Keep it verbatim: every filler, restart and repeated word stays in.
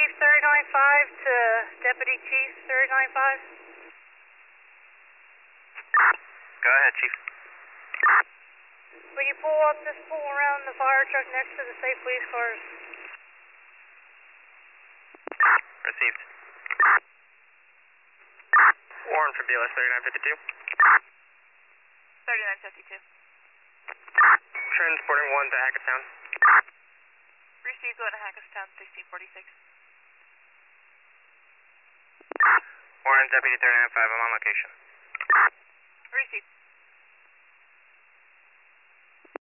Chief thirty-nine five to Deputy Chief thirty-nine five. Go ahead, Chief. Will you pull up, just pull around the fire truck next to the state police cars? Received. Warren for B L S thirty-nine fifty-two. thirty-nine fifty-two. Transporting one to Hackettstown. Received going to Hackettstown, sixteen forty-six. Warren, Deputy thirty-nine five, I'm on location. Received.